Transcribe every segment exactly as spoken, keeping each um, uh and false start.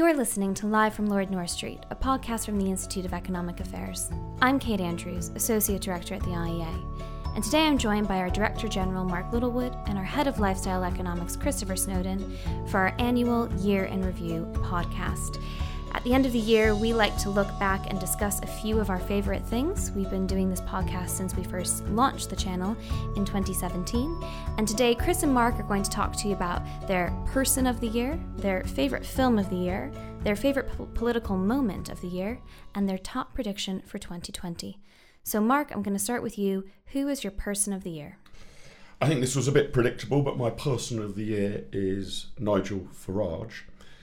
You're listening to Live from Lord North Street, a podcast from the Institute of Economic Affairs. I'm Kate Andrews, Associate Director at the I E A, and today I'm joined by our Director General Mark Littlewood and our Head of Lifestyle Economics Christopher Snowden for our annual Year in Review podcast. At the end of the year, we like to look back and discuss a few of our favorite things. We've been doing this podcast since we first launched the channel in twenty seventeen. And today, Chris and Mark are going to talk to you about their person of the year, their favorite film of the year, their favorite po- political moment of the year, and their top prediction for twenty twenty. So Mark, I'm going to start with you. Who is your person of the year? I think this was a bit predictable, but my person of the year is Nigel Farage.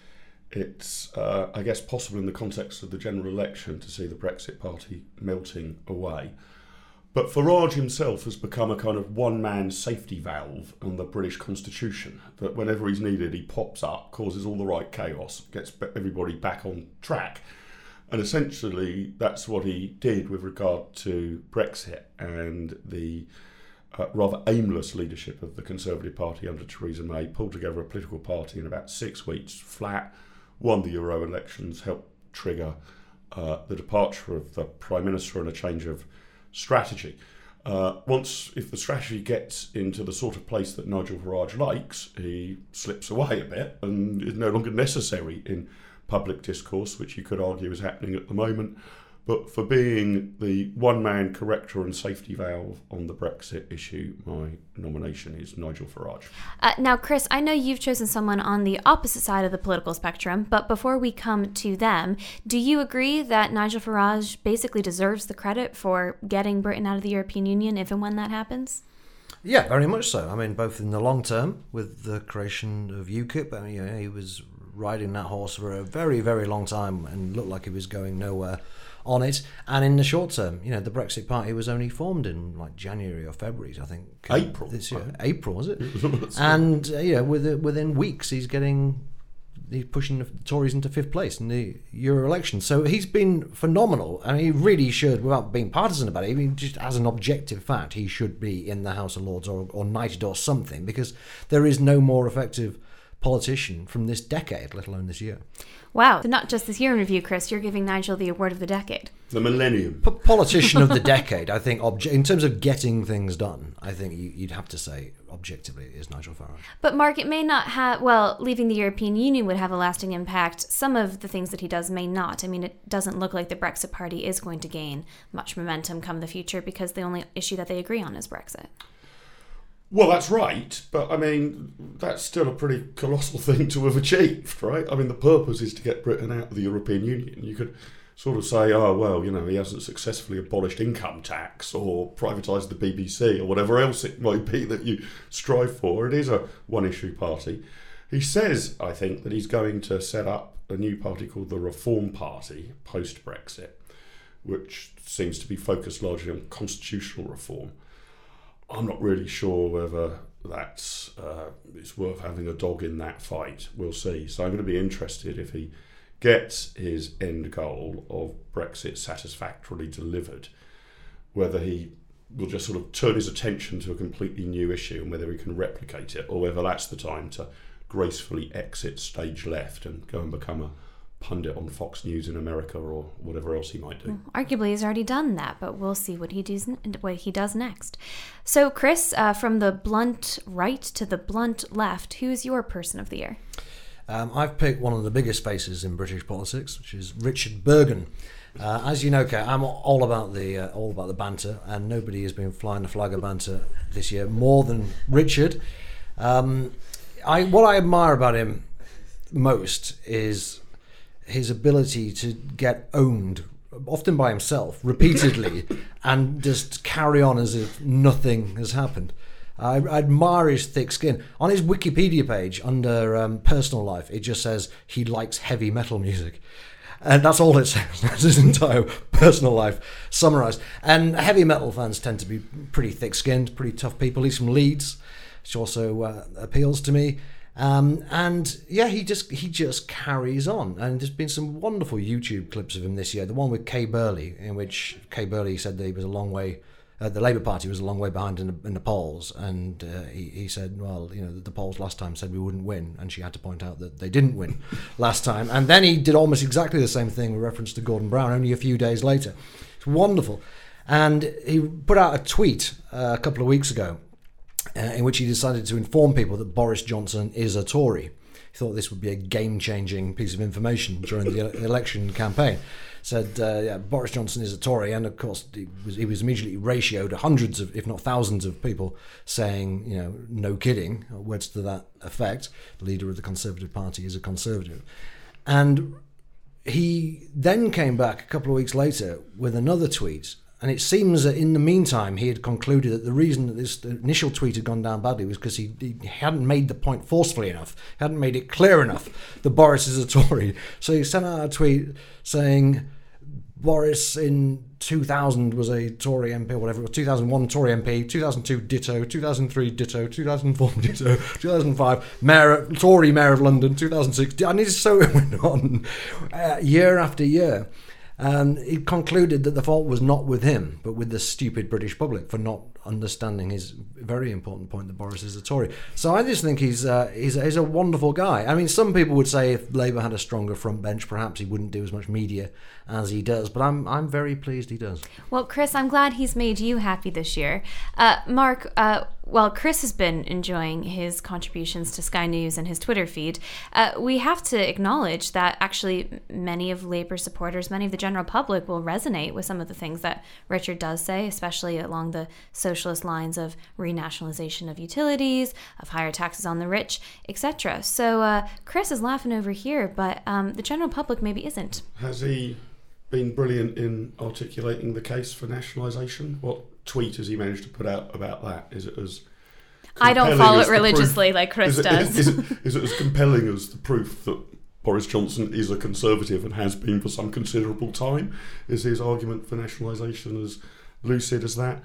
It's, uh, I guess, possible in the context of the general election to see the Brexit party melting away. But Farage himself has become a kind of one-man safety valve on the British Constitution, that whenever he's needed, he pops up, causes all the right chaos, gets everybody back on track. And essentially, that's what he did with regard to Brexit and the uh, rather aimless leadership of the Conservative Party under Theresa May. Pulled together a political party in about six weeks flat, won the Euro elections, helped trigger uh, the departure of the Prime Minister and a change of strategy. Uh, once, if the strategy gets into the sort of place that Nigel Farage likes, he slips away a bit and is no longer necessary in public discourse, which you could argue is happening at the moment. But for being the one-man corrector and safety valve on the Brexit issue, my nomination is Nigel Farage. Uh, now, Chris, I know you've chosen someone on the opposite side of the political spectrum, but before we come to them, do you agree that Nigel Farage basically deserves the credit for getting Britain out of the European Union if and when that happens? Yeah, very much so. I mean, both in the long term with the creation of UKIP, I mean, you know, he was riding that horse for a very, very long time and looked like he was going nowhere on it. And in the short term, you know, the Brexit Party was only formed in like January or February, I think. April. This year. April, was it? And, uh, you know, within, within weeks, he's getting, he's pushing the Tories into fifth place in the Euro election. So he's been phenomenal. And he really should, without being partisan about it, I mean, just as an objective fact, he should be in the House of Lords or, or knighted or something, because there is no more effective politician from this decade, let alone this year. Wow, so not just this year in review, Chris, you're giving Nigel the award of the decade. The millennium. P- politician of the decade, I think, obje- in terms of getting things done, I think you, you'd have to say, objectively, is Nigel Farage. But Mark, it may not have, well, leaving the European Union would have a lasting impact. Some of the things that he does may not. I mean, it doesn't look like the Brexit Party is going to gain much momentum come the future because the only issue that they agree on is Brexit. Well, that's right, but I mean, that's still a pretty colossal thing to have achieved, right? I mean, the purpose is to get Britain out of the European Union. You could sort of say, oh, well, you know, he hasn't successfully abolished income tax or privatised the B B C or whatever else it might be that you strive for. It is a one-issue party. He says, I think, that he's going to set up a new party called the Reform Party post-Brexit, which seems to be focused largely on constitutional reform. I'm not really sure whether that's uh, it's worth having a dog in that fight. We'll see. So I'm going to be interested if he gets his end goal of Brexit satisfactorily delivered, whether he will just sort of turn his attention to a completely new issue and whether he can replicate it, or whether that's the time to gracefully exit stage left and go and become a pundit on Fox News in America or whatever else he might do. Well, arguably, he's already done that, but we'll see what he does. What he does next. So, Chris, uh, from the blunt right to the blunt left, who's your person of the year? Um, I've picked one of the biggest faces in British politics, which is Richard Burgon. Uh, as you know, Kate, I'm all about the uh, all about the banter, and nobody has been flying the flag of banter this year more than Richard. Um, I what I admire about him most is his ability to get owned, often by himself, repeatedly, and just carry on as if nothing has happened. I, I admire his thick skin. On his Wikipedia page, under um, personal life, it just says he likes heavy metal music. And that's all it says. That's his entire personal life summarised. And heavy metal fans tend to be pretty thick-skinned, pretty tough people. He's from Leeds, which also uh, appeals to me. Um, and yeah, he just he just carries on. And there's been some wonderful YouTube clips of him this year. The one with Kay Burley, in which Kay Burley said that he was a long way uh, the Labour Party was a long way behind in the, in the polls, and uh, he, he said, well, you know, the, the polls last time said we wouldn't win, and she had to point out that they didn't win last time. And then he did almost exactly the same thing with reference to Gordon Brown only a few days later. It's wonderful. And he put out a tweet uh, a couple of weeks ago uh, in which he decided to inform people that Boris Johnson is a Tory. He thought this would be a game-changing piece of information during the election campaign. Said, uh, yeah, Boris Johnson is a Tory, and of course he was, he was immediately ratioed hundreds of, if not thousands of people saying, you know, no kidding, words to that effect. The leader of the Conservative Party is a Conservative. And he then came back a couple of weeks later with another tweet, and it seems that in the meantime he had concluded that the reason that this initial tweet had gone down badly was because he, he hadn't made the point forcefully enough, hadn't made it clear enough that Boris is a Tory. So he sent out a tweet saying Boris in two thousand was a Tory M P, or whatever, two thousand one Tory M P, two thousand two ditto, two thousand three ditto, two thousand four ditto, two thousand five mayor, Tory Mayor of London, two thousand six, and it's so it went on uh, year after year. And he concluded that the fault was not with him, but with the stupid British public for not understanding his very important point that Boris is a Tory. So I just think he's, uh, he's, he's a wonderful guy. I mean, some people would say if Labour had a stronger front bench, perhaps he wouldn't do as much media as he does. But I'm I'm very pleased he does. Well, Chris, I'm glad he's made you happy this year. Uh, Mark, uh, well, Chris has been enjoying his contributions to Sky News and his Twitter feed. Uh, we have to acknowledge that actually many of Labour supporters, many of the general public will resonate with some of the things that Richard does say, especially along the socialist lines of renationalization of utilities, of higher taxes on the rich, et cetera. So uh, Chris is laughing over here, but um, the general public maybe isn't. Has he been brilliant in articulating the case for nationalisation? What tweet has he managed to put out about that? Is it as I don't follow it religiously like Chris is it, does. Is, is, it, is it as compelling as the proof that Boris Johnson is a Conservative and has been for some considerable time? Is his argument for nationalisation as lucid as that?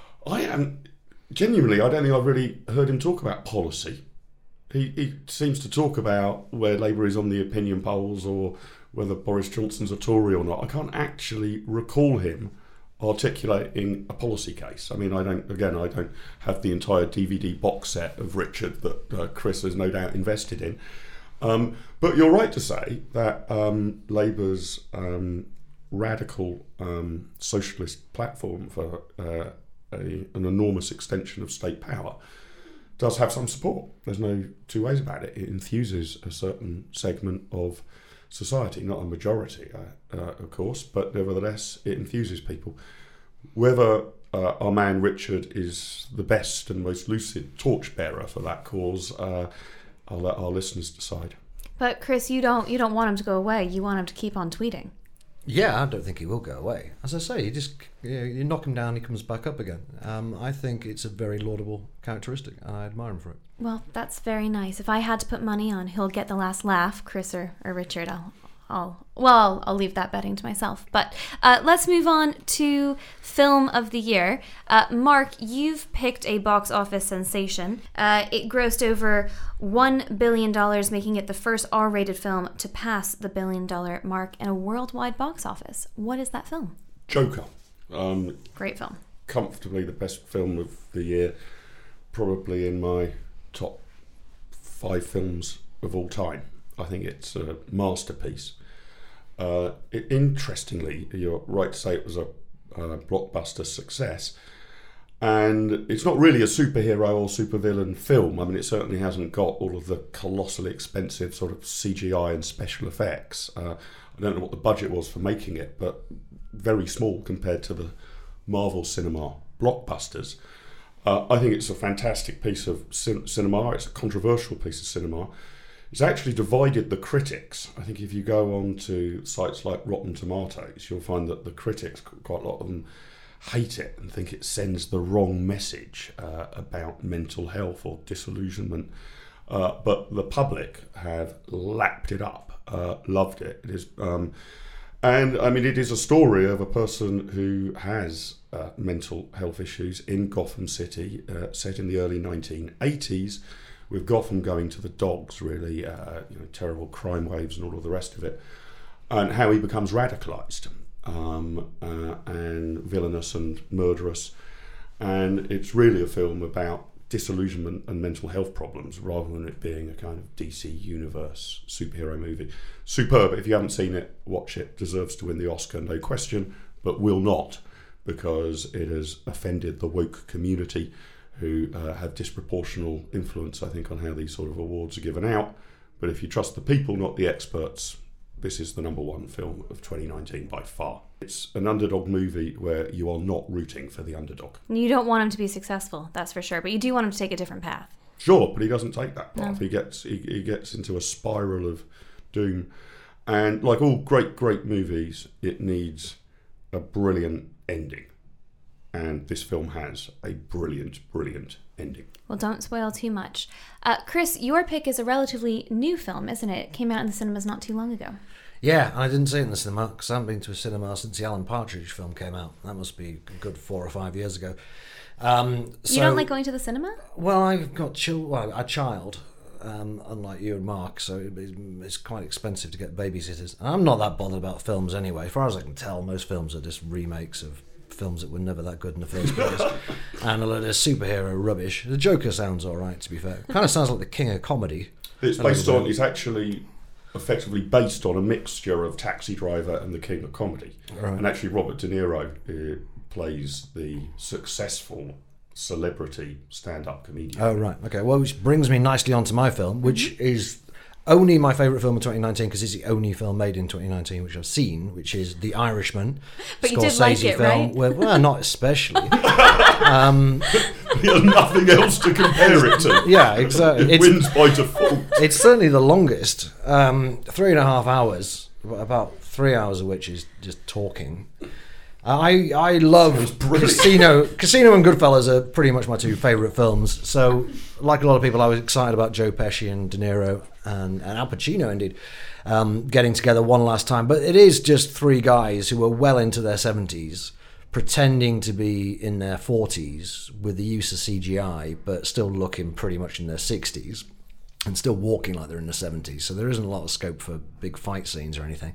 I am genuinely, I don't think I've really heard him talk about policy. He, he seems to talk about where Labour is on the opinion polls or whether Boris Johnson's a Tory or not. I can't actually recall him articulating a policy case. I mean, I don't, again, I don't have the entire D V D box set of Richard that uh, Chris has no doubt invested in. Um, but you're right to say that um, Labour's um, radical um, socialist platform for uh, a, an enormous extension of state power does have some support. There's no two ways about it. It enthuses a certain segment of society, not a majority, uh, uh, of course, but nevertheless, it enthuses people. Whether uh, our man Richard is the best and most lucid torchbearer for that cause, uh, I'll let our listeners decide. But Chris, you don't you don't want him to go away. You want him to keep on tweeting. Yeah, I don't think he will go away. As I say, you just you, know, you knock him down, he comes back up again. Um, I think it's a very laudable characteristic, and I admire him for it. Well, that's very nice. If I had to put money on who'll get the last laugh, Chris or, or Richard, I'll, I'll well, I'll, I'll leave that betting to myself. But uh, let's move on to Film of the Year. Uh, Mark, you've picked a box office sensation. Uh, it grossed over one billion dollars, making it the first R-rated film to pass the billion-dollar mark in a worldwide box office. What is that film? Joker. Um, Great film. Comfortably the best film of the year, probably in my top five films of all time. I think it's a masterpiece. Uh, it, interestingly, you're right to say it was a, a blockbuster success, and it's not really a superhero or supervillain film. I mean, it certainly hasn't got all of the colossally expensive sort of C G I and special effects. Uh, I don't know what the budget was for making it, but very small compared to the Marvel cinema blockbusters. Uh, I think it's a fantastic piece of cin- cinema. It's a controversial piece of cinema. It's actually divided the critics. I think if you go on to sites like Rotten Tomatoes, you'll find that the critics, quite a lot of them, hate it and think it sends the wrong message uh, about mental health or disillusionment. Uh, but the public have lapped it up, uh, loved it. It is, um, and I mean, it is a story of a person who has uh, mental health issues in Gotham City, uh, set in the early nineteen eighties. With Gotham going to the dogs, really, uh, you know, terrible crime waves and all of the rest of it, and how he becomes radicalised um, uh, and villainous and murderous, and it's really a film about disillusionment and mental health problems rather than it being a kind of D C Universe superhero movie. Superb. If you haven't seen it, watch it. Deserves to win the Oscar, no question, but will not, because it has offended the woke community, who uh, have disproportional influence, I think, on how these sort of awards are given out. But if you trust the people, not the experts, this is the number one film of twenty nineteen by far. It's an underdog movie where you are not rooting for the underdog. You don't want him to be successful, that's for sure, but you do want him to take a different path. Sure, but he doesn't take that path. No. He gets he, he gets into a spiral of doom. And like all great, great movies, it needs a brilliant ending. And this film has a brilliant, brilliant ending. Well, don't spoil too much. Uh, Chris, your pick is a relatively new film, isn't it? It came out in the cinemas not too long ago. Yeah, I didn't see it in the cinema because I haven't been to a cinema since the Alan Partridge film came out. That must be a good four or five years ago. Um, so, you don't like going to the cinema? Well, I've got chil- well, a child, um, unlike you and Mark, so it, it's quite expensive to get babysitters. I'm not that bothered about films anyway. As far as I can tell, most films are just remakes of films that were never that good in the first place, and a lot of superhero rubbish. The Joker sounds all right, to be fair. Kind of sounds like the king of comedy. It's based on. It's actually effectively based on a mixture of Taxi Driver and the king of comedy. Right. And actually, Robert De Niro uh, plays the successful celebrity stand-up comedian. Oh right, okay. Well, which brings me nicely onto my film, which mm-hmm. is only my favourite film of twenty nineteen because it's the only film made in twenty nineteen which I've seen, which is The Irishman. But Scorsese you did like it, film, right? Where, well, not especially. um, He has nothing else to compare it to. Yeah, exactly. It It's, wins by default. it's certainly the longest. Um, three and a half hours, about three hours of which is just talking. I I love Casino. Casino and Goodfellas are pretty much my two favourite films. So, like a lot of people, I was excited about Joe Pesci and De Niro and, and Al Pacino, indeed, um, getting together one last time. But it is just three guys who are well into their seventies, pretending to be in their forties with the use of C G I, but still looking pretty much in their sixties and still walking like they're in their seventies. So there isn't a lot of scope for big fight scenes or anything.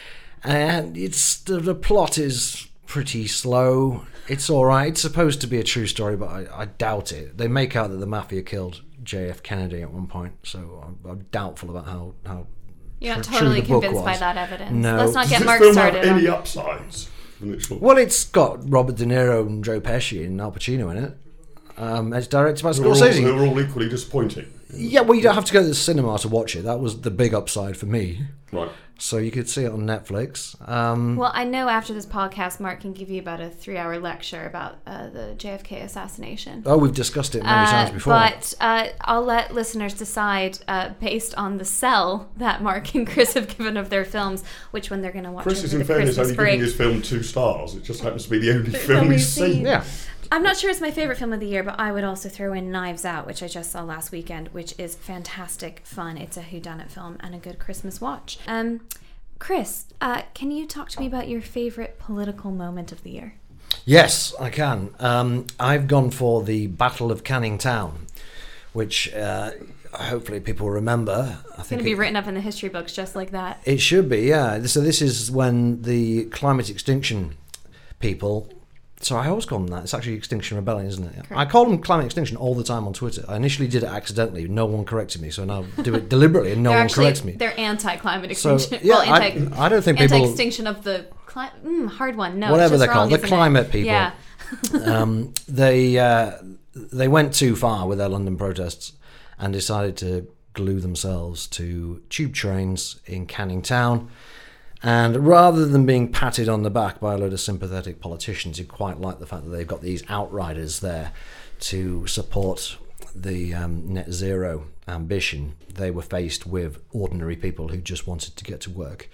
And it's the, the plot is pretty slow. It's all right. It's supposed to be a true story, but I, I doubt it. They make out that the mafia killed J F Kennedy at one point, so I'm, I'm doubtful about how how. You're not tr- totally true the book convinced by was. that evidence. No. Let's not Does get this Mark film started. have any on- upsides? Well, it's got Robert De Niro and Joe Pesci and Al Pacino in it. Um, it's directed by They were, all, Scorsese. they were all equally disappointing. Yeah, well, you don't have to go to the cinema to watch it. That was the big upside for me. Right. So you could see it on Netflix. Um, Well, I know after this podcast, Mark can give you about a three-hour lecture about uh, the J F K assassination. oh, we've discussed it many Uh, times before. But uh, I'll let listeners decide, uh, based on the sell that Mark and Chris have given of their films, which one they're going to watch Chris over is, the in fairness, Christmas only break. giving his film two stars. It just happens to be the only film film we've he's seen. seen. yeah. I'm not sure it's my favorite film of the year, but I would also throw in Knives Out, which I just saw last weekend, which is fantastic fun. It's a whodunit film and a good Christmas watch. Um, Chris, uh, can you talk to me about your favorite political moment of the year? Yes, I can. Um, I've gone for the Battle of Canning Town, which uh, hopefully people remember. I It's think going to be it, written up in the history books just like that. it should be, yeah. So this is when the climate extinction people. So I always call them that. It's actually Extinction Rebellion, isn't it? Correct. I call them climate extinction all the time on Twitter. I initially did it accidentally. No one corrected me, so now I do it deliberately and no they're one actually, corrects me. They're anti-climate So, extinction. yeah, well, anti, I, I don't think people... anti-extinction of the climate. Mm, hard one. No, Whatever it's just they're called, wrong, the isn't climate it? people. Yeah. um, they uh, they went too far with their London protests and decided to glue themselves to tube trains in Canning Town. And rather than being patted on the back by a load of sympathetic politicians who quite like the fact that they've got these outriders there to support the um, net zero ambition, they were faced with ordinary people who just wanted to get to work.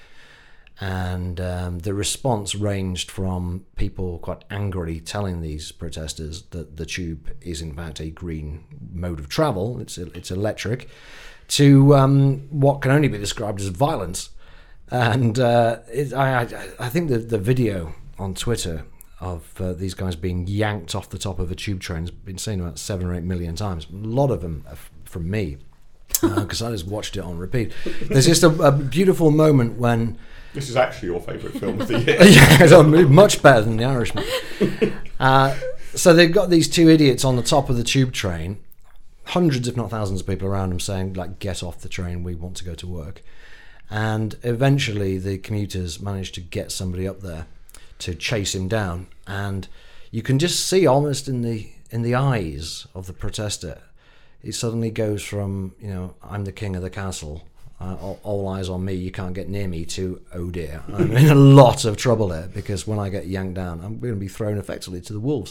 And um, the response ranged from people quite angrily telling these protesters that the tube is in fact a green mode of travel, it's it's electric, to um, what can only be described as violence. And uh, it, I, I, I think the, the video on Twitter of uh, these guys being yanked off the top of a tube train has been seen about seven or eight million times. A lot of them are from me, because uh, I just watched it on repeat. There's just a, a beautiful moment when... This is actually your favourite film of the year. Yeah, it's much better than The Irishman. Uh, So they've got these two idiots on the top of the tube train, hundreds if not thousands of people around them saying, like, get off the train, we want to go to work. And eventually the commuters managed to get somebody up there to chase him down. And you can just see almost in the in the eyes of the protester, it suddenly goes from, you know, I'm the king of the castle, uh, all, all eyes on me, you can't get near me, to, oh dear, I'm in a lot of trouble here, because when I get yanked down, I'm going to be thrown effectively to the wolves.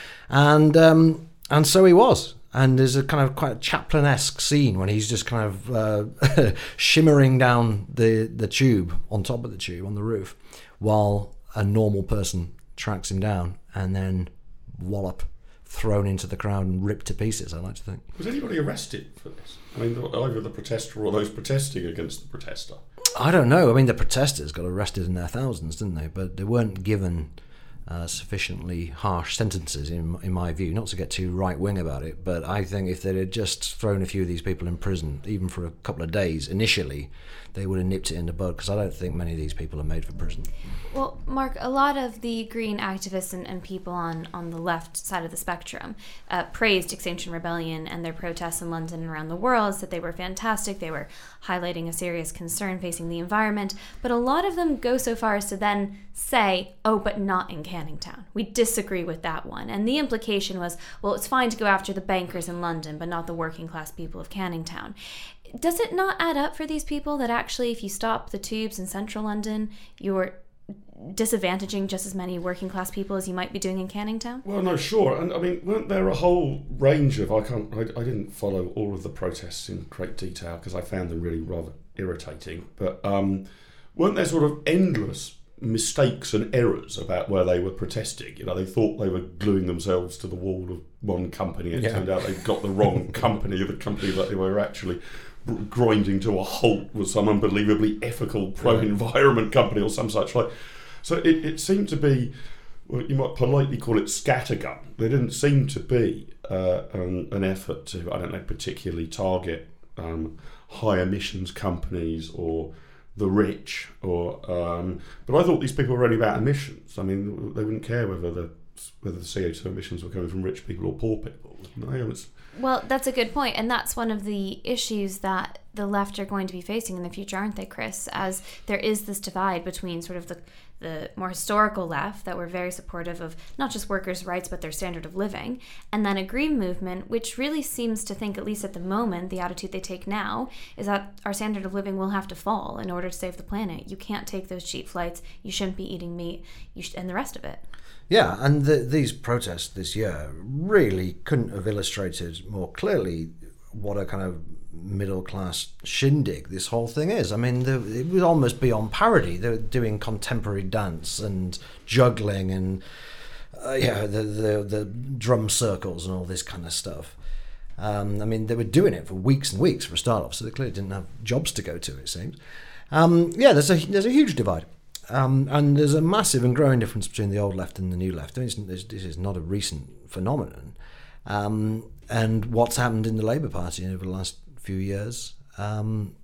And um, and so he was. And there's a kind of quite Chaplin-esque scene when he's just kind of uh, shimmering down the, the tube, on top of the tube, on the roof, while a normal person tracks him down, and then wallop, thrown into the crowd and ripped to pieces, I like to think. Was anybody arrested for this? I mean, either the protester or those protesting against the protester? I don't know. I mean, the protesters got arrested in their thousands, didn't they? But they weren't given uh, sufficiently harsh sentences, in in my view. Not to get too right-wing about it, but I think if they had just thrown a few of these people in prison, even for a couple of days initially, they would have nipped it in the bud, because I don't think many of these people are made for prison. Well, Mark, a lot of the green activists and, and people on, on the left side of the spectrum uh, praised Extinction Rebellion and their protests in London and around the world, said they were fantastic, they were highlighting a serious concern facing the environment, but a lot of them go so far as to then say, oh, but not in Canning Town. We disagree with that one. And the implication was, well, it's fine to go after the bankers in London, but not the working class people of Canning Town. Does it not add up for these people that actually if you stop the tubes in central London, you're disadvantaging just as many working class people as you might be doing in Canning Town? Well, no, sure. And I mean, weren't there a whole range of, I can't, I, I didn't follow all of the protests in great detail because I found them really rather irritating, but um, weren't there sort of endless mistakes and errors about where they were protesting? You know, they thought they were gluing themselves to the wall of one company, and it yeah. turned out they'd got the wrong company, the company that they were actually grinding to a halt was some unbelievably ethical pro-environment company or some such like. So it, it seemed to be, well, you might politely call it scattergun. There didn't seem to be uh, an, an effort to, I don't know, particularly target um, high emissions companies or the rich, or um, but I thought these people were only about emissions. I mean, they wouldn't care whether the whether the C O two emissions were coming from rich people or poor people. No, it's, well, that's a good point, and that's one of the issues that the left are going to be facing in the future, aren't they, Chris? As there is this divide between sort of the the more historical left that were very supportive of not just workers' rights but their standard of living, and then a green movement which really seems to think, at least at the moment, the attitude they take now is that our standard of living will have to fall in order to save the planet. You can't take those cheap flights, you shouldn't be eating meat, you sh- and the rest of it. Yeah, and the, these protests this year really couldn't have illustrated more clearly what a kind of middle-class shindig this whole thing is. I mean, the, it would almost be on parody. They were doing contemporary dance and juggling and uh, yeah, the, the the drum circles and all this kind of stuff. Um, I mean, they were doing it for weeks and weeks for a start off, so they clearly didn't have jobs to go to, it seems. Um, yeah, there's a there's a huge divide. Um, and there's a massive and growing difference between the old left and the new left. I mean, this is not a recent phenomenon. Um, and what's happened in the Labour Party over the last few years um,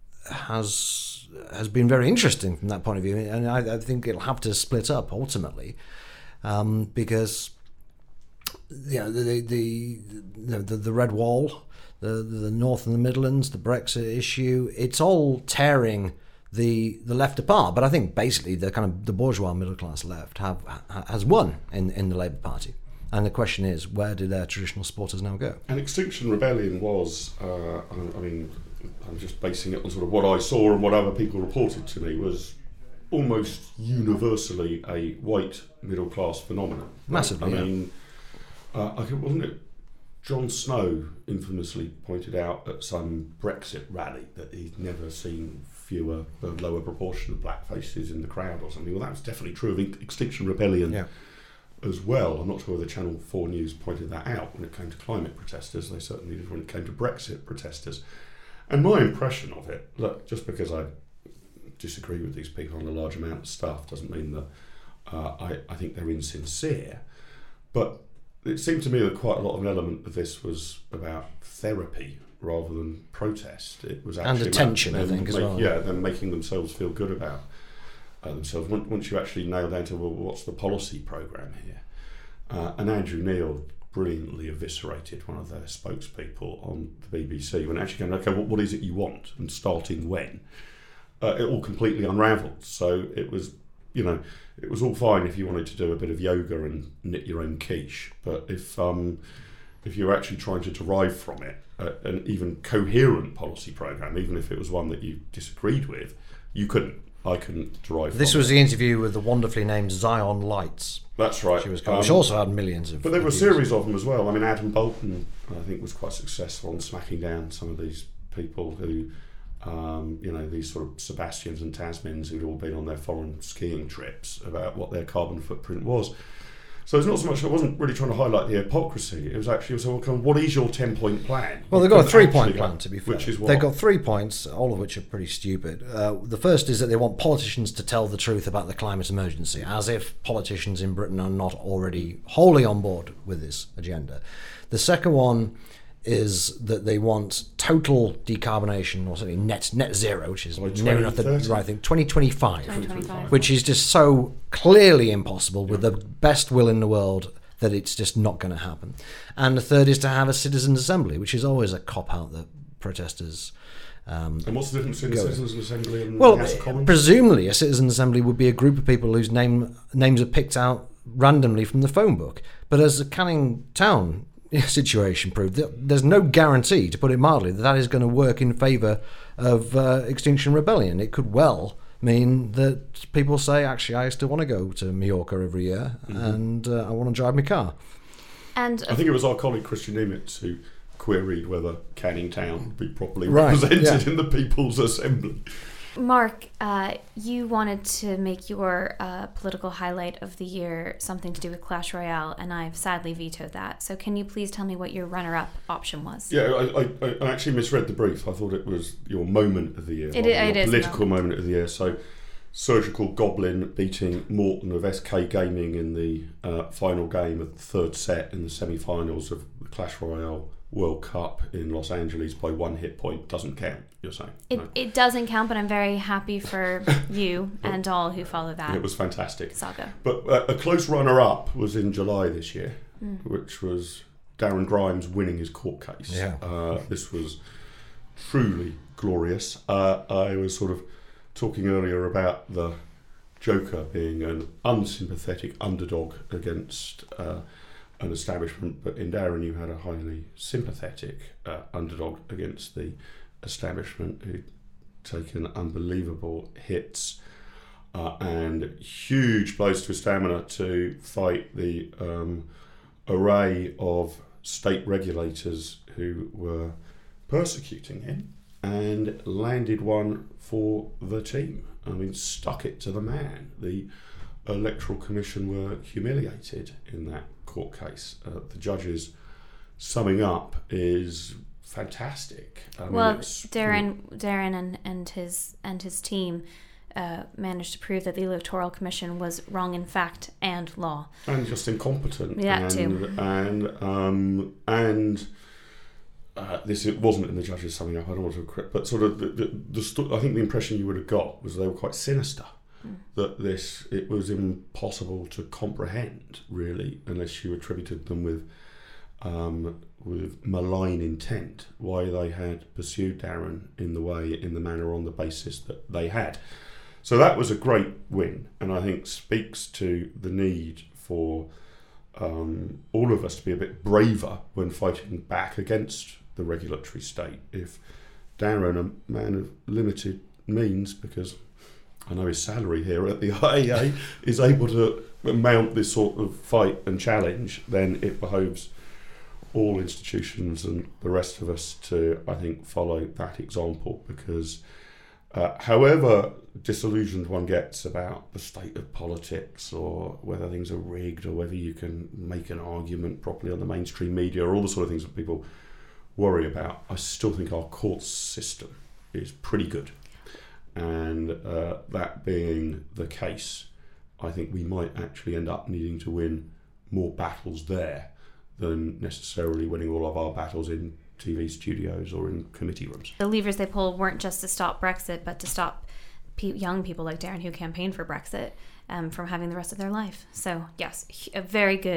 has has been very interesting from that point of view. And I, I think it'll have to split up ultimately um, because you know, the, the, the, the, the Red Wall, the, the North and the Midlands, the Brexit issue, it's all tearing the the left apart. But I think basically the kind of the bourgeois middle class left have has won in, in the Labour Party. And the question is, where do their traditional supporters now go? And Extinction Rebellion was, uh, I mean, I'm just basing it on sort of what I saw and what other people reported to me, was almost universally a white middle class phenomenon. Massively, I yeah. mean, uh, I think, wasn't it Jon Snow infamously pointed out at some Brexit rally that he'd never seen fewer, a lower proportion of black faces in the crowd or something. Well, that was definitely true of Extinction Rebellion. Yeah. As well. I'm not sure whether Channel four News pointed that out when it came to climate protesters. They certainly did when it came to Brexit protesters. And my impression of it, look, just because I disagree with these people on a large amount of stuff doesn't mean that uh, I, I think they're insincere. But it seemed to me that quite a lot of an element of this was about therapy rather than protest. It was actually and attention, I think, make, as well. Yeah, them making themselves feel good about Uh, themselves. Once you actually nail down to, well, what's the policy programme here? Uh, and Andrew Neil brilliantly eviscerated one of their spokespeople on the B B C when actually going, okay, well, what is it you want and starting when? Uh, it all completely unravelled. So it was, you know, it was all fine if you wanted to do a bit of yoga and knit your own quiche, but if um, if you're actually trying to derive from it uh, an even coherent policy programme, even if it was one that you disagreed with, you couldn't. I couldn't derive This from was it. the interview with the wonderfully named Zion Lights. That's right. She was called, Um, which also had millions of. But there were a reviews. series of them as well. I mean, Adam Bolton, I think, was quite successful in smacking down some of these people who, um, you know, these sort of Sebastians and Tasmans who'd all been on their foreign skiing trips about what their carbon footprint was. So it's not so much, I wasn't really trying to highlight the hypocrisy. It was actually, so what is your ten-point plan? Well, they've got a three-point plan, to be fair. Which is what? They've got three points, all of which are pretty stupid. Uh, the first is that they want politicians to tell the truth about the climate emergency, as if politicians in Britain are not already wholly on board with this agenda. The second one is that they want total decarbonation, or something net net zero, which is By near enough the twenty thirty? right thing, twenty twenty-five, twenty twenty-five. which is just so clearly impossible with the best will in the world that it's just not going to happen. And the third is to have a citizens' assembly, which is always a cop-out that protesters... Um, And what's the difference between Go the Citizens Assembly and well, the House of Commons? presumably a citizens' assembly would be a group of people whose name names are picked out randomly from the phone book. But as the Canning Town situation proved, there's no guarantee, to put it mildly, that that is going to work in favour of uh, Extinction Rebellion. It could well mean that people say, actually, I still want to go to Mallorca every year, mm-hmm. and uh, I want to drive my car. And I think it was our colleague Christian Nimitz who queried whether Canning Town would be properly Right, represented yeah. in the People's Assembly. Mark, uh, you wanted to make your uh, political highlight of the year something to do with Clash Royale, and I've sadly vetoed that. So can you please tell me what your runner-up option was? Yeah, I, I, I actually misread the brief. I thought it was your moment of the year, It, rather it than your is political no. moment of the year. So, Surgical Goblin beating Morton of S K Gaming in the uh, final game of the third set in the semi-finals of the Clash Royale World Cup in Los Angeles by one hit point doesn't count, you're saying? It, No. it doesn't count, but I'm very happy for you and all who follow that It was fantastic. saga. But uh, a close runner-up was in July this year, Mm. which was Darren Grimes winning his court case. Yeah. Uh, this was truly glorious. Uh, I was sort of talking earlier about the Joker being an unsympathetic underdog against uh, an establishment, but in Darren you had a highly sympathetic uh, underdog against the establishment who'd taken unbelievable hits uh, and huge blows to his stamina to fight the um, array of state regulators who were persecuting him, and landed one for the team. I mean, stuck it to the man. The Electoral Commission were humiliated in that court case. Uh, the judges' summing up is fantastic. I mean, Well, it's- Darren, Darren, and, and his and his team uh, managed to prove that the Electoral Commission was wrong in fact and law. and just incompetent. Yeah, and, too. And um, and uh, this it wasn't in the judges' summing up. I don't want to, cri- but sort of the, the, the sto- I think the impression you would have got was they were quite sinister. Mm. That this it was impossible to comprehend really, unless you attributed them with um, with malign intent. Why they had pursued Darren in the way, in the manner, on the basis that they had. So that was a great win, and I think speaks to the need for um, all of us to be a bit braver when fighting back against the regulatory state. If Darren, a man of limited means, because I know his salary here at the I E A, is able to mount this sort of fight and challenge, then it behoves all institutions and the rest of us to, I think, follow that example, because uh, however disillusioned one gets about the state of politics, or whether things are rigged, or whether you can make an argument properly on the mainstream media, or all the sort of things that people worry about, I still think our court system is pretty good. And uh, that being the case, I think we might actually end up needing to win more battles there than necessarily winning all of our battles in T V studios or in committee rooms. The levers they pulled weren't just to stop Brexit, but to stop pe- young people like Darren who campaigned for Brexit um, from having the rest of their life. So yes, a very good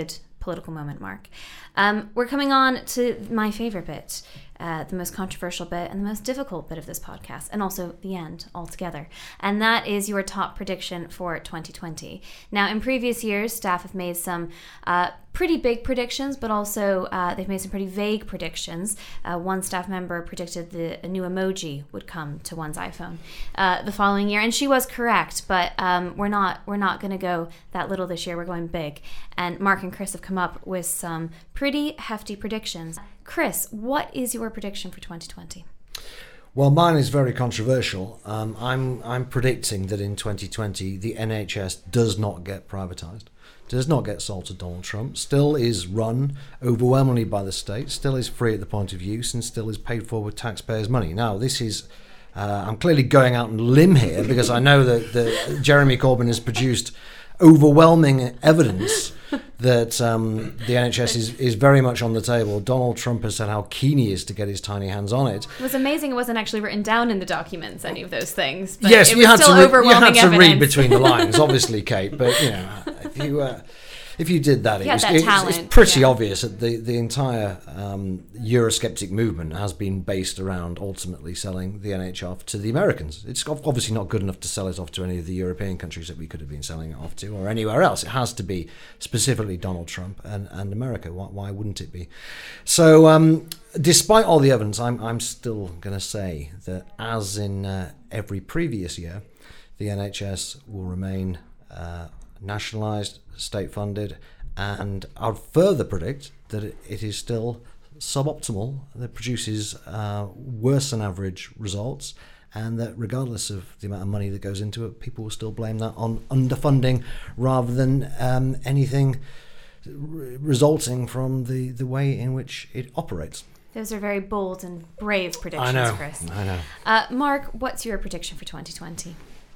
political moment, Mark. Um, we're coming on to my favorite bit, uh, the most controversial bit and the most difficult bit of this podcast, and also the end altogether. And that is your top prediction for twenty twenty. Now, in previous years, staff have made some uh, pretty big predictions, but also uh, they've made some pretty vague predictions. Uh, one staff member predicted that a new emoji would come to one's iPhone uh, the following year, and she was correct. But um, we're not we're not going to go that little this year. We're going big. And Mark and Chris have come up with some pretty hefty predictions. Chris, what is your prediction for twenty twenty? Well, mine is very controversial. Um, I'm I'm predicting that in twenty twenty the N H S does not get privatised, does not get sold to Donald Trump, still is run overwhelmingly by the state, still is free at the point of use, and still is paid for with taxpayers' money. Now, this is uh, I'm clearly going out on a limb here because I know that, that Jeremy Corbyn has produced overwhelming evidence that um, the N H S is, is very much on the table. Donald Trump has said how keen he is to get his tiny hands on it. It was amazing it wasn't actually written down in the documents, any of those things. But yes, it you was had, still to, re- overwhelming you had to read evidence. between the lines, obviously, Kate. But, you know, if you... Uh, If you did that, it Yeah, was, that it's, talent, it's pretty yeah. obvious that the, the entire um, Eurosceptic movement has been based around ultimately selling the N H S off to the Americans. It's obviously not good enough to sell it off to any of the European countries that we could have been selling it off to, or anywhere else. It has to be specifically Donald Trump and, and America. Why, why wouldn't it be? So um, despite all the evidence, I'm, I'm still going to say that, as in uh, every previous year, the N H S will remain uh, nationalised, state-funded, and I'd further predict that it is still suboptimal, that produces uh, worse than average results, and that regardless of the amount of money that goes into it, people will still blame that on underfunding rather than um, anything re- resulting from the, the way in which it operates. Those are very bold and brave predictions, I know, Chris. I know. Uh, Mark, what's your prediction for twenty twenty?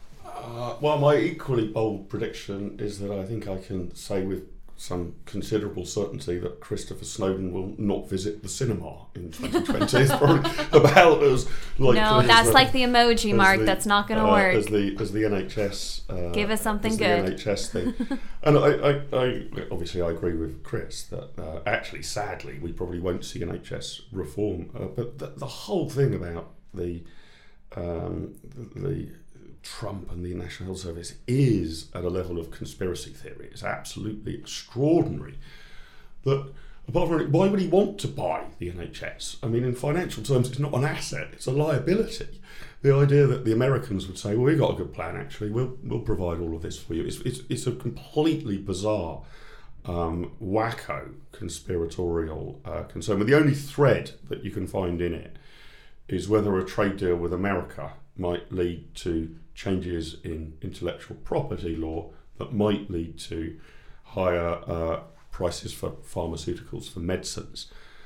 Uh, well, my equally bold prediction is that I think I can say with some considerable certainty that Christopher Snowdon will not visit the cinema in twenty twenty. It's probably about as likely. No, as that's the, like the emoji, Mark. the, that's not going to uh, work. As the as the N H S. Uh, Give us something as good. The N H S thing, and I, I, I obviously I agree with Chris that uh, actually, sadly, we probably won't see N H S reform. Uh, but the, the whole thing about the um, the, the Trump and the National Health Service is at a level of conspiracy theory. It's absolutely extraordinary that, apart from, why would he want to buy the N H S? I mean, in financial terms, it's not an asset, it's a liability. The idea that the Americans would say, well, we've got a good plan, actually, we'll we'll provide all of this for you. It's, it's, it's a completely bizarre, um, wacko conspiratorial uh, concern. But the only thread that you can find in it is whether a trade deal with America might lead to changes in intellectual property law that might lead to higher uh, prices for pharmaceuticals, for medicines.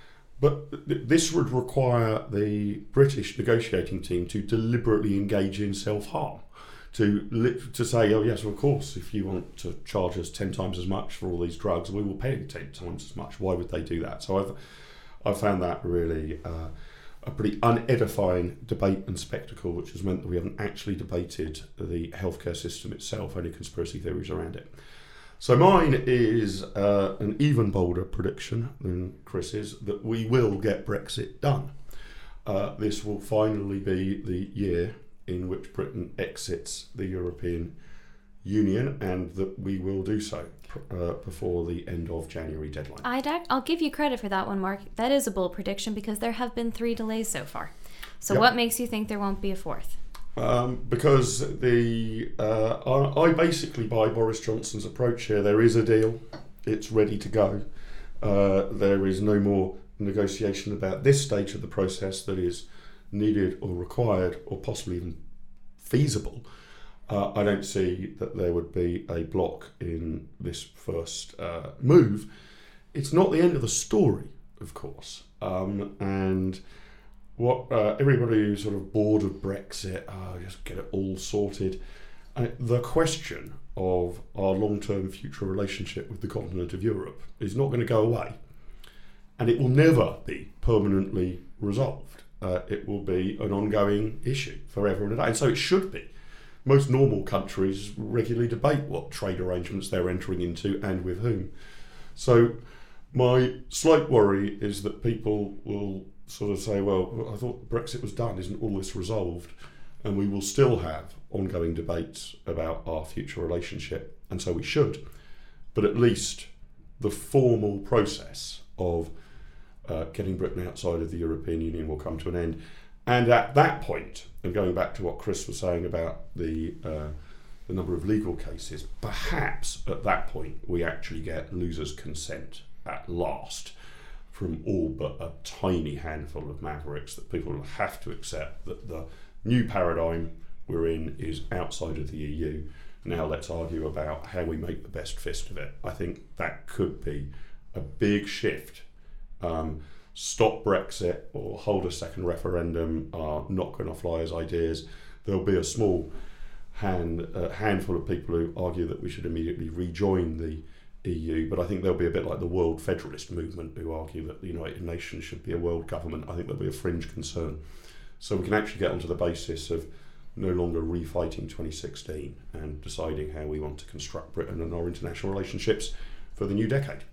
But th- this would require the British negotiating team to deliberately engage in self-harm, to li- to say, oh yes, of course, if you want to charge us ten times as much for all these drugs, we will pay you ten times as much. Why would they do that? So I've I found that really uh, a pretty unedifying debate and spectacle, which has meant that we haven't actually debated the healthcare system itself, only conspiracy theories around it. So mine is uh, an even bolder prediction than Chris's, that we will get Brexit done. Uh, this will finally be the year in which Britain exits the European Union, and that we will do so uh, before the end of January deadline. I'd act, I'll give you credit for that one, Mark. That is a bold prediction because there have been three delays so far. So Yep. what makes you think there won't be a fourth? Um, because the uh, I, I basically buy Boris Johnson's approach here. There is a deal. It's ready to go. Uh, there is no more negotiation about this stage of the process that is needed or required or possibly even feasible. Uh, I don't see that there would be a block in this first uh, move. It's not the end of the story, of course. Um, and what uh, everybody who's sort of bored of Brexit, oh, just get it all sorted. Uh, the question of our long-term future relationship with the continent of Europe is not going to go away. And it will never be permanently resolved. Uh, it will be an ongoing issue forever and a day. And so it should be. Most normal countries regularly debate what trade arrangements they're entering into and with whom. So my slight worry is that people will sort of say, well, I thought Brexit was done, isn't all this resolved? And we will still have ongoing debates about our future relationship, and so we should. But at least the formal process of uh, getting Britain outside of the European Union will come to an end. And at that point, and going back to what Chris was saying about the uh, the number of legal cases, perhaps at that point we actually get losers' consent at last from all but a tiny handful of mavericks, that people will have to accept that the new paradigm we're in is outside of the E U. Now let's argue about how we make the best fist of it. I think that could be a big shift. Um, stop Brexit or hold a second referendum are not going to fly as ideas. There'll be a small hand uh, handful of people who argue that we should immediately rejoin the E U, but I think they'll be a bit like the World Federalist movement who argue that the United Nations should be a world government. I think there'll be a fringe concern. So we can actually get onto the basis of no longer refighting twenty sixteen and deciding how we want to construct Britain and our international relationships for the new decade.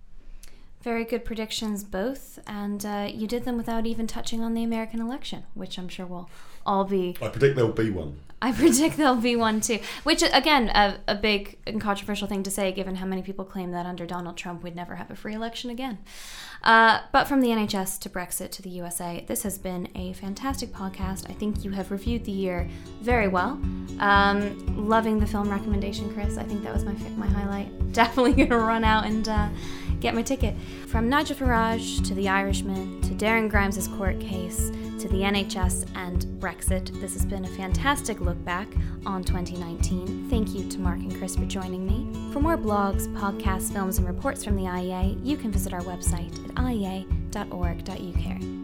Very good predictions both, and uh, you did them without even touching on the American election, which I'm sure we'll all be... I predict there'll be one. I predict there'll be one too, which again, a, a big and controversial thing to say given how many people claim that under Donald Trump we'd never have a free election again. Uh, but from the N H S to Brexit to the U S A, this has been a fantastic podcast. I think you have reviewed the year very well. Um, loving the film recommendation, Chris. I think that was my my highlight. Definitely going to run out and uh, get my ticket. From Nigel Farage to The Irishman to Darren Grimes' court case to the N H S and Brexit, this has been a fantastic look back on twenty nineteen. Thank you to Mark and Chris for joining me. For more blogs, podcasts, films, and reports from the I E A, you can visit our website at I E A dot org dot U K.